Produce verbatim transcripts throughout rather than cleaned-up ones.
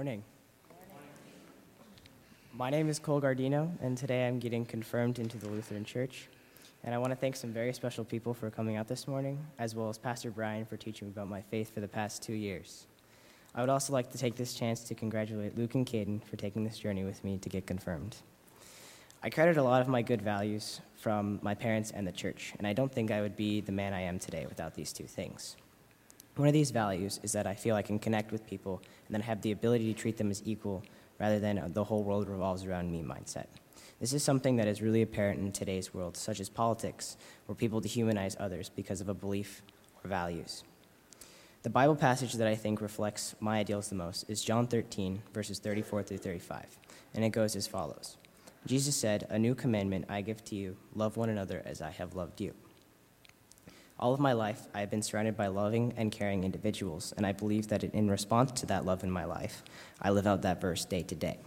morning. My name is Cole Gardino, and today I'm getting confirmed into the Lutheran Church. And I want to thank some very special people for coming out this morning, as well as Pastor Brian for teaching me about my faith for the past two years. I would also like to take this chance to congratulate Luke and Caden for taking this journey with me to get confirmed. I credit a lot of my good values from my parents and the church, and I don't think I would be the man I am today without these two things. One of these values is that I feel I can connect with people and then have the ability to treat them as equal rather than the whole world revolves around me mindset. This is something that is really apparent in today's world, such as politics, where people dehumanize others because of a belief or values. The Bible passage that I think reflects my ideals the most is John thirteen, verses thirty-four through thirty-five, and it goes as follows. Jesus said, "A new commandment I give to you, love one another as I have loved you." All of my life, I have been surrounded by loving and caring individuals, and I believe that in response to that love in my life, I live out that verse day to day.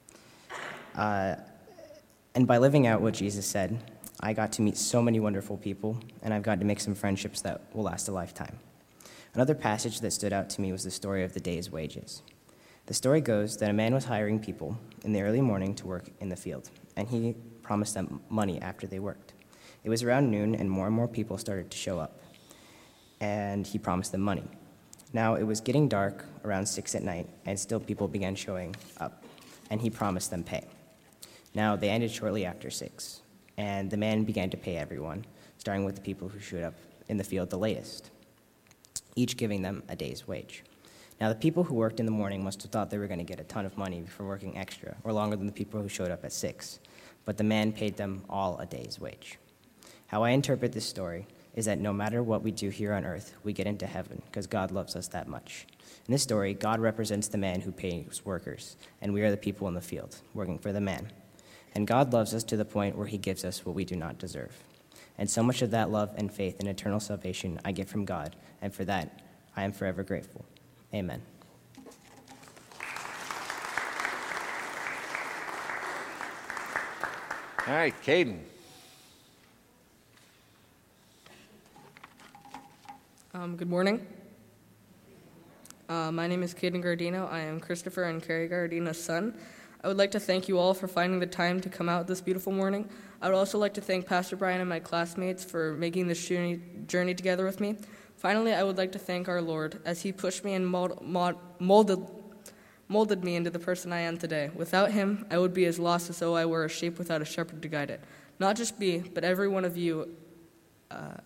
Uh, and by living out what Jesus said, I got to meet so many wonderful people, and I've got to make some friendships that will last a lifetime. Another passage that stood out to me was the story of the day's wages. The story goes that a man was hiring people in the early morning to work in the field, and he promised them money after they worked. It was around noon, and more and more people started to show up, and he promised them money. Now, it was getting dark around six at night, and still people began showing up, and he promised them pay. Now, they ended shortly after six, and the man began to pay everyone, starting with the people who showed up in the field the latest, each giving them a day's wage. Now, the people who worked in the morning must have thought they were going to get a ton of money for working extra, or longer than the people who showed up at six, but the man paid them all a day's wage. How I interpret this story is that no matter what we do here on earth, we get into heaven because God loves us that much. In this story, God represents the man who pays workers, and we are the people in the field, working for the man. And God loves us to the point where he gives us what we do not deserve. And so much of that love and faith in eternal salvation I get from God, and for that, I am forever grateful. Amen. All right, Caden. Um, good morning. Uh, my name is Caden Gardino. I am Christopher and Carrie Gardino's son. I would like to thank you all for finding the time to come out this beautiful morning. I would also like to thank Pastor Brian and my classmates for making this journey, journey together with me. Finally, I would like to thank our Lord as he pushed me and mold, mold, molded, molded me into the person I am today. Without him, I would be as lost as though I were a sheep without a shepherd to guide it. Not just me, but every one of you uh,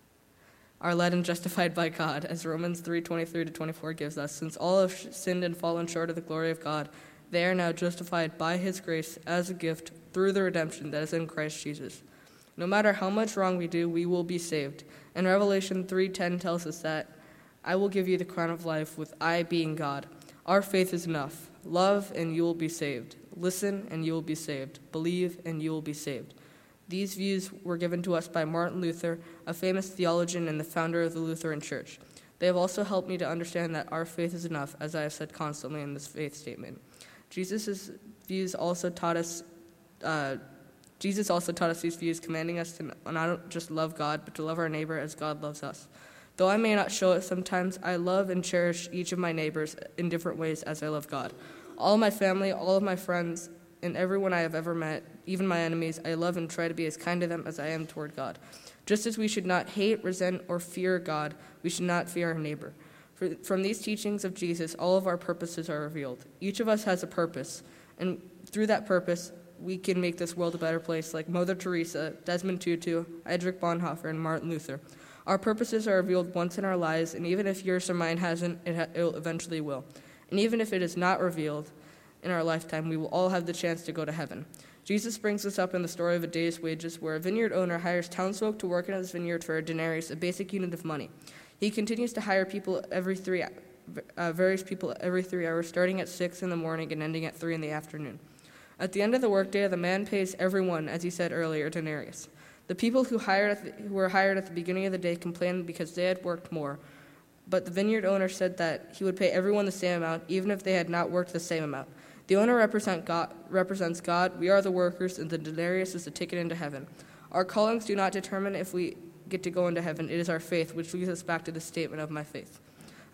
are led and justified by God, as Romans three twenty-three to twenty-four gives us. Since all have sinned and fallen short of the glory of God, they are now justified by his grace as a gift through the redemption that is in Christ Jesus. No matter how much wrong we do, we will be saved. And Revelation three ten tells us that, "I will give you the crown of life with I being God." Our faith is enough. Love and you will be saved. Listen and you will be saved. Believe and you will be saved. These views were given to us by Martin Luther, a famous theologian and the founder of the Lutheran Church. They have also helped me to understand that our faith is enough, as I have said constantly in this faith statement. Jesus' views also taught us, uh, Jesus also taught us these views, commanding us to not just love God, but to love our neighbor as God loves us. Though I may not show it sometimes, I love and cherish each of my neighbors in different ways as I love God. All of my family, all of my friends, and everyone I have ever met, even my enemies, I love and try to be as kind to them as I am toward God. Just as we should not hate, resent, or fear God, we should not fear our neighbor. For, from these teachings of Jesus, all of our purposes are revealed. Each of us has a purpose, and through that purpose, we can make this world a better place, like Mother Teresa, Desmond Tutu, Dietrich Bonhoeffer, and Martin Luther. Our purposes are revealed once in our lives, and even if yours or mine hasn't, it, ha- it eventually will. And even if it is not revealed in our lifetime, we will all have the chance to go to heaven. Jesus brings us up in the story of a day's wages, where a vineyard owner hires townsfolk to work in his vineyard for a denarius, a basic unit of money. He continues to hire people every three, uh, various people every three hours, starting at six in the morning and ending at three in the afternoon. At the end of the workday, the man pays everyone, as he said earlier, a denarius. The people who hired at the, who were hired at the beginning of the day complained because they had worked more, but the vineyard owner said that he would pay everyone the same amount, even if they had not worked the same amount. The owner represent God, represents God, we are the workers, and the denarius is the ticket into heaven. Our callings do not determine if we get to go into heaven. It is our faith, which leads us back to the statement of my faith.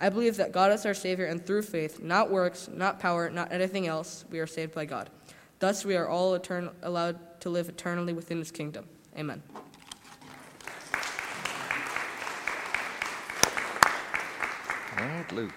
I believe that God is our Savior, and through faith, not works, not power, not anything else, we are saved by God. Thus we are all etern- allowed to live eternally within his kingdom. Amen. All right, Luke.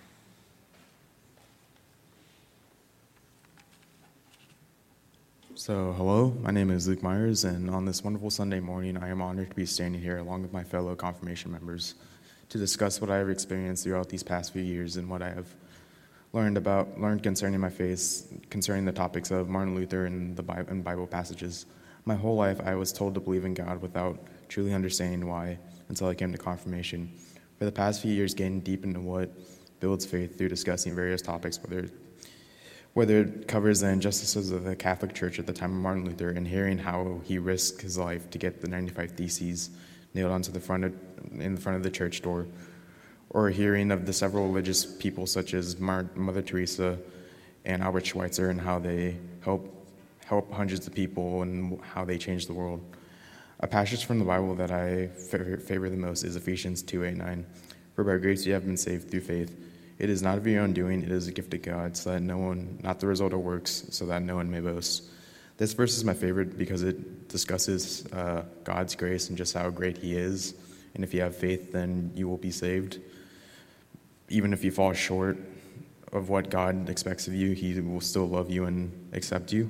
So, hello, my name is Luke Myers, and on this wonderful Sunday morning, I am honored to be standing here along with my fellow confirmation members to discuss what I have experienced throughout these past few years and what I have learned about, learned concerning my faith, concerning the topics of Martin Luther and the Bible, and Bible passages. My whole life, I was told to believe in God without truly understanding why until I came to confirmation. For the past few years, getting deep into what builds faith through discussing various topics, whether whether it covers the injustices of the Catholic Church at the time of Martin Luther, and hearing how he risked his life to get the ninety-five Theses nailed onto the front of, in front of the church door, or hearing of the several religious people such as Mar- Mother Teresa and Albert Schweitzer and how they help help hundreds of people and how they changed the world. A passage from the Bible that I favor, favor the most is Ephesians two eight nine. For by grace you have been saved through faith. It is not of your own doing, it is a gift of God, so that no one, not the result of works, so that no one may boast. This verse is my favorite because it discusses uh, God's grace and just how great he is. And if you have faith, then you will be saved. Even if you fall short of what God expects of you, he will still love you and accept you.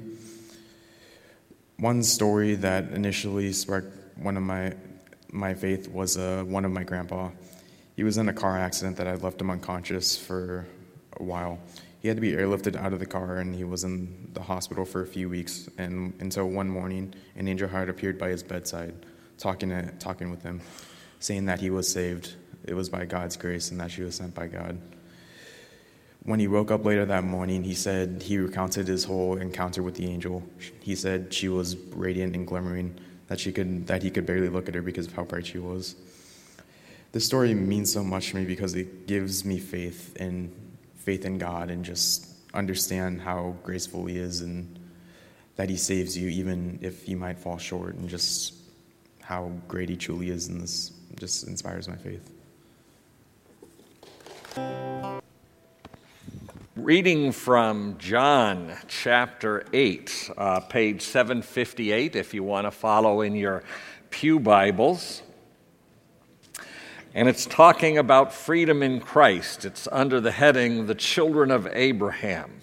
One story that initially sparked one of my my faith was uh, one of my grandpa. He was in a car accident that had left him unconscious for a while. He had to be airlifted out of the car, and he was in the hospital for a few weeks, and until one morning, an angel had appeared by his bedside, talking to, talking with him, saying that he was saved. It was by God's grace and that she was sent by God. When he woke up later that morning, he said he recounted his whole encounter with the angel. He said she was radiant and glimmering, that she could that he could barely look at her because of how bright she was. This story means so much to me because it gives me faith in faith in God and just understand how graceful he is and that he saves you even if you might fall short, and just how great he truly is, and this just inspires my faith. Reading from John chapter eight, uh, page seven fifty-eight, if you want to follow in your pew Bibles. And it's talking about freedom in Christ. It's under the heading, The Children of Abraham.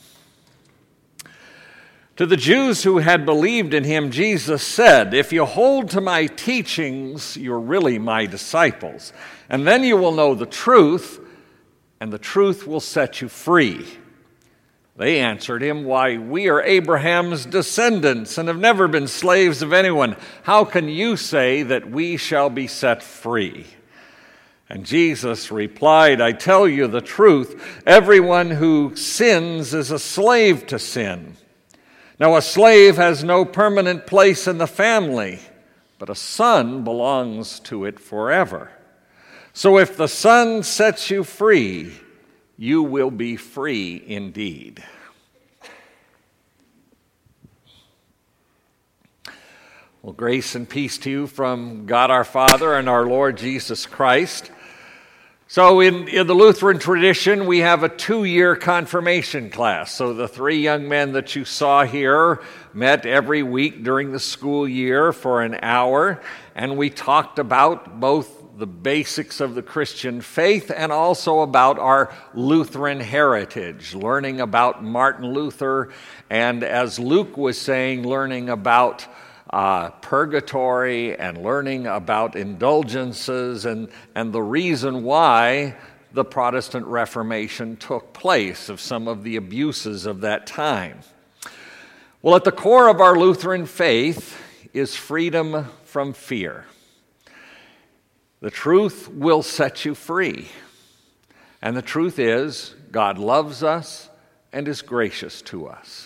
To the Jews who had believed in him, Jesus said, "If you hold to my teachings, you're really my disciples. And then you will know the truth, and the truth will set you free." They answered him, "Why, we are Abraham's descendants and have never been slaves of anyone. How can you say that we shall be set free?" And Jesus replied, "I tell you the truth, everyone who sins is a slave to sin. Now a slave has no permanent place in the family, but a son belongs to it forever. So if the Son sets you free, you will be free indeed." Well, grace and peace to you from God our Father and our Lord Jesus Christ. So in, in the Lutheran tradition, we have a two-year confirmation class. So the three young men that you saw here met every week during the school year for an hour, and we talked about both the basics of the Christian faith and also about our Lutheran heritage, learning about Martin Luther, and as Luke was saying, learning about Uh, purgatory and learning about indulgences and, and the reason why the Protestant Reformation took place, of some of the abuses of that time. Well, at the core of our Lutheran faith is freedom from fear. The truth will set you free. And the truth is, God loves us and is gracious to us.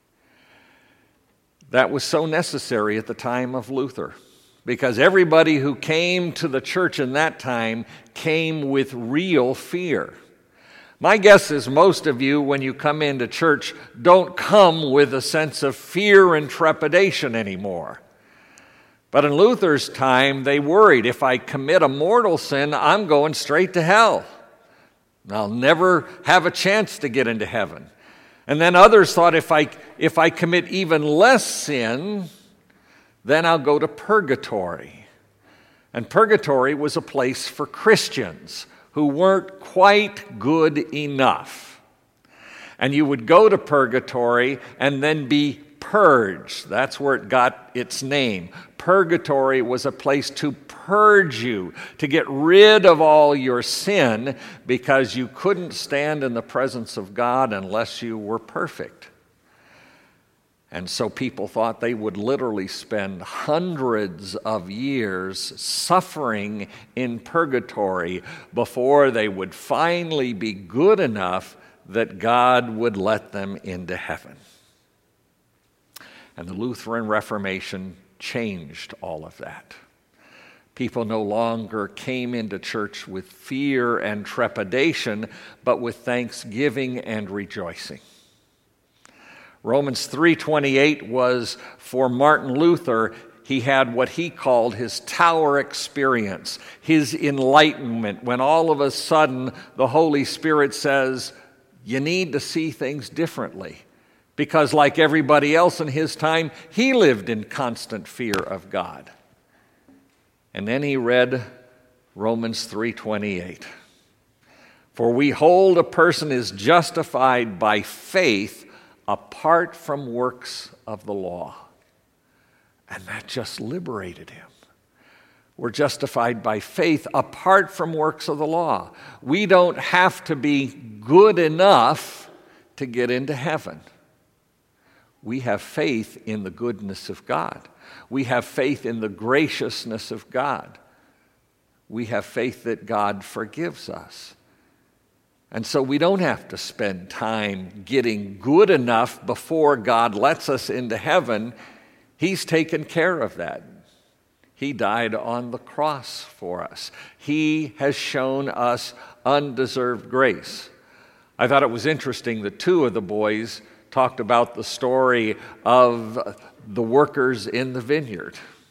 That was so necessary at the time of Luther, because everybody who came to the church in that time came with real fear. My guess is most of you, when you come into church, don't come with a sense of fear and trepidation anymore. But in Luther's time, they worried, if I commit a mortal sin, I'm going straight to hell. I'll never have a chance to get into heaven. And then others thought if I, if I commit even less sin, then I'll go to purgatory. And purgatory was a place for Christians who weren't quite good enough. And you would go to purgatory and then be purged. That's where it got its name. Purgatory was a place to purge you, to get rid of all your sin, because you couldn't stand in the presence of God unless you were perfect. And so people thought they would literally spend hundreds of years suffering in purgatory before they would finally be good enough that God would let them into heaven. And the Lutheran Reformation changed all of that. People no longer came into church with fear and trepidation, but with thanksgiving and rejoicing. Romans three twenty-eight was for Martin Luther. He had what he called his tower experience, his enlightenment, when all of a sudden the Holy Spirit says, you need to see things differently. Because like everybody else in his time, he lived in constant fear of God. And then he read Romans three twenty-eight. For we hold a person is justified by faith apart from works of the law. And that just liberated him. We're justified by faith apart from works of the law. We don't have to be good enough to get into heaven. We have faith in the goodness of God. We have faith in the graciousness of God. We have faith that God forgives us. And so we don't have to spend time getting good enough before God lets us into heaven. He's taken care of that. He died on the cross for us. He has shown us undeserved grace. I thought it was interesting that two of the boys talked about the story of the workers in the vineyard.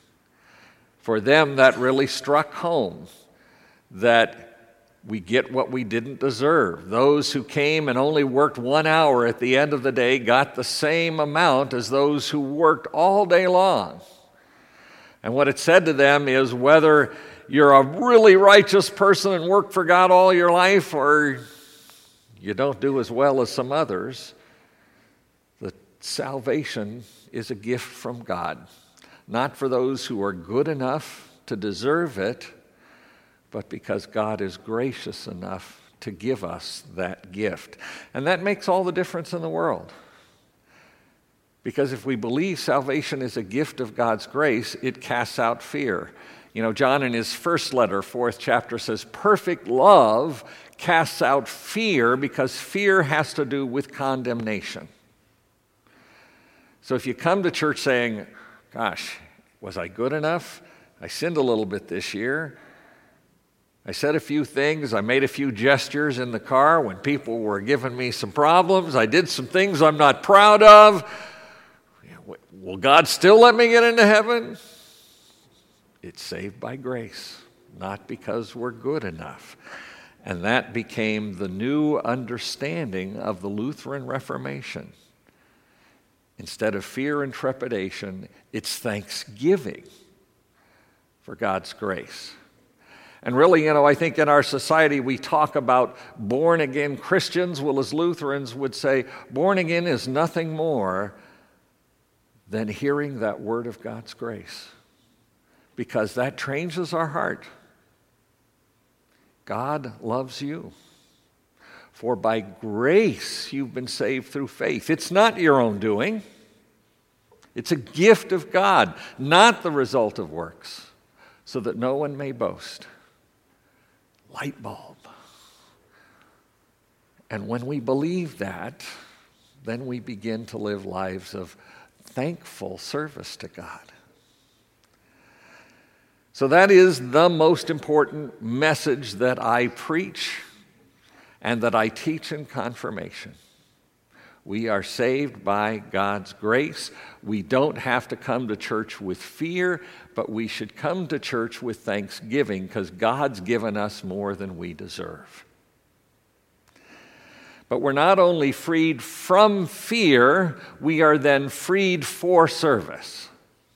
For them, that really struck home, that we get what we didn't deserve. Those who came and only worked one hour at the end of the day got the same amount as those who worked all day long. And what it said to them is, whether you're a really righteous person and work for God all your life, or you don't do as well as some others, the salvation is a gift from God. Not for those who are good enough to deserve it, but because God is gracious enough to give us that gift. And that makes all the difference in the world. Because if we believe salvation is a gift of God's grace, it casts out fear. You know, John in his first letter, fourth chapter, says, perfect love casts out fear, because fear has to do with condemnation. So if you come to church saying, gosh, was I good enough? I sinned a little bit this year. I said a few things. I made a few gestures in the car when people were giving me some problems. I did some things I'm not proud of. Will God still let me get into heaven? It's saved by grace, not because we're good enough. And that became the new understanding of the Lutheran Reformation. Instead of fear and trepidation, it's thanksgiving for God's grace. And really, you know, I think in our society we talk about born-again Christians. Well, as Lutherans would say, born again is nothing more than hearing that word of God's grace, because that changes our heart. God loves you. For by grace you've been saved through faith. It's not your own doing. It's a gift of God, not the result of works, so that no one may boast. Light bulb. And when we believe that, then we begin to live lives of thankful service to God. So that is the most important message that I preach and that I teach in confirmation. We are saved by God's grace. We don't have to come to church with fear, but we should come to church with thanksgiving, because God's given us more than we deserve. But we're not only freed from fear, we are then freed for service.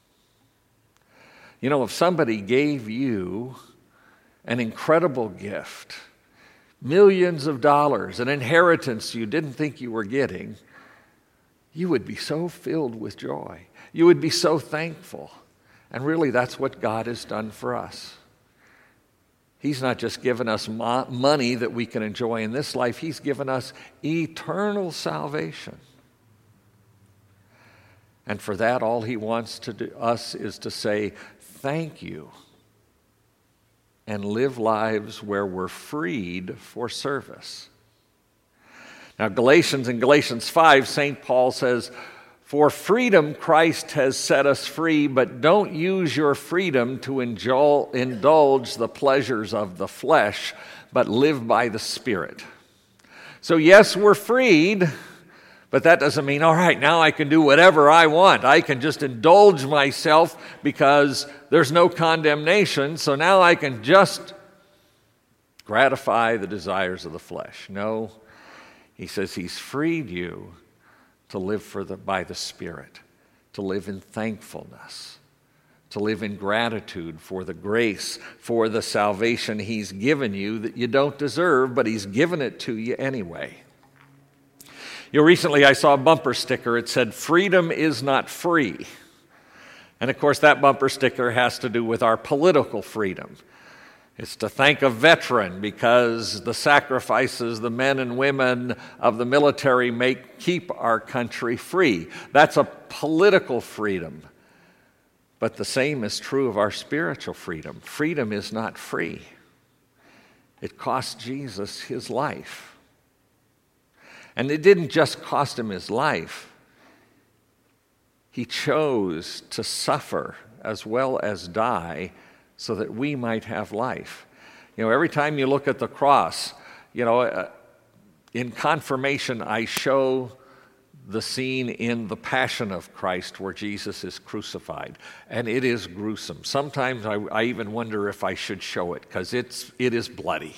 You know, if somebody gave you an incredible gift, millions of dollars, an inheritance you didn't think you were getting, you would be so filled with joy. You would be so thankful. And really, that's what God has done for us. He's not just given us mo- money that we can enjoy in this life. He's given us eternal salvation. And for that, all he wants to do us is to say, thank you, and live lives where we're freed for service. Now, Galatians, in Galatians five, Saint Paul says, for freedom Christ has set us free, but don't use your freedom to indul- indulge the pleasures of the flesh, but live by the Spirit. So yes, we're freed, but that doesn't mean, all right, now I can do whatever I want. I can just indulge myself because there's no condemnation, so now I can just gratify the desires of the flesh. No, he says he's freed you to live for the, by the Spirit, to live in thankfulness, to live in gratitude for the grace, for the salvation he's given you that you don't deserve, but he's given it to you anyway. You know, recently I saw a bumper sticker. It said, freedom is not free. And of course that bumper sticker has to do with our political freedom. It's to thank a veteran because the sacrifices the men and women of the military make keep our country free. That's a political freedom. But the same is true of our spiritual freedom. Freedom is not free. It cost Jesus his life. And it didn't just cost him his life. He chose to suffer as well as die so that we might have life. You know, every time you look at the cross, you know, uh, in confirmation, I show the scene in the Passion of Christ where Jesus is crucified, and it is gruesome. Sometimes I, I even wonder if I should show it, because it's it is bloody.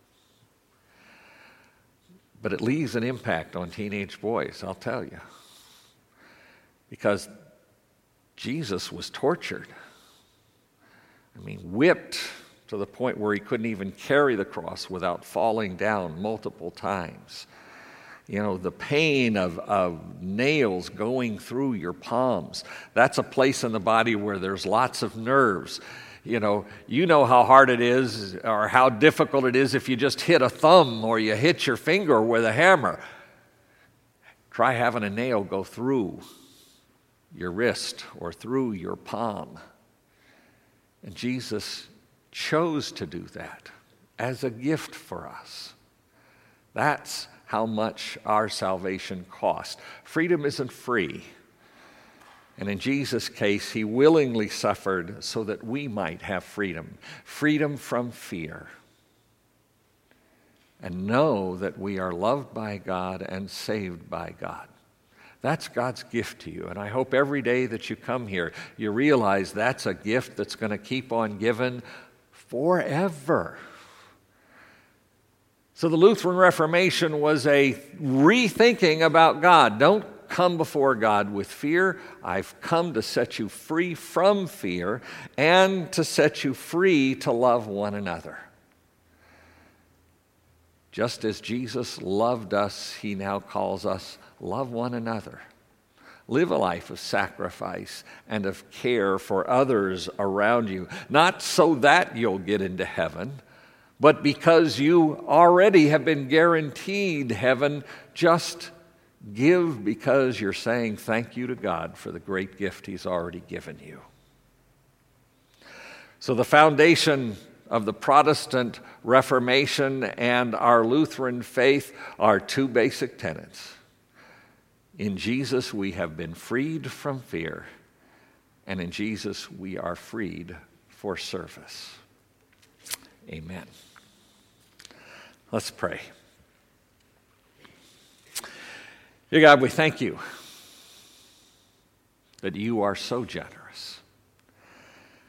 But it leaves an impact on teenage boys, I'll tell you, because Jesus was tortured. I mean, whipped to the point where he couldn't even carry the cross without falling down multiple times. You know, the pain of, of nails going through your palms. That's a place in the body where there's lots of nerves. You know, you know how hard it is or how difficult it is if you just hit a thumb or you hit your finger with a hammer. Try having a nail go through your wrist or through your palm. And Jesus chose to do that as a gift for us. That's how much our salvation cost. Freedom isn't free. And in Jesus' case, he willingly suffered so that we might have freedom. Freedom from fear. And know that we are loved by God and saved by God. That's God's gift to you. And I hope every day that you come here, you realize that's a gift that's going to keep on giving forever. So the Lutheran Reformation was a rethinking about God. Don't come before God with fear. I've come to set you free from fear and to set you free to love one another. Just as Jesus loved us, he now calls us, love one another. Live a life of sacrifice and of care for others around you, not so that you'll get into heaven, but because you already have been guaranteed heaven. Just give because you're saying thank you to God for the great gift he's already given you. So the foundation of the Protestant Reformation and our Lutheran faith are two basic tenets. In Jesus we have been freed from fear, and in Jesus we are freed for service. Amen. Let's pray. Dear God, we thank you that you are so generous.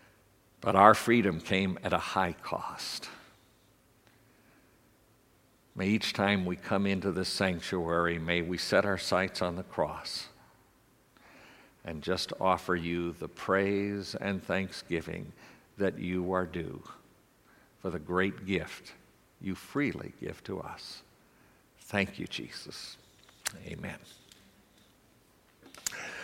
But our freedom came at a high cost. May each time we come into this sanctuary, may we set our sights on the cross and just offer you the praise and thanksgiving that you are due for the great gift you freely give to us. Thank you, Jesus. Amen.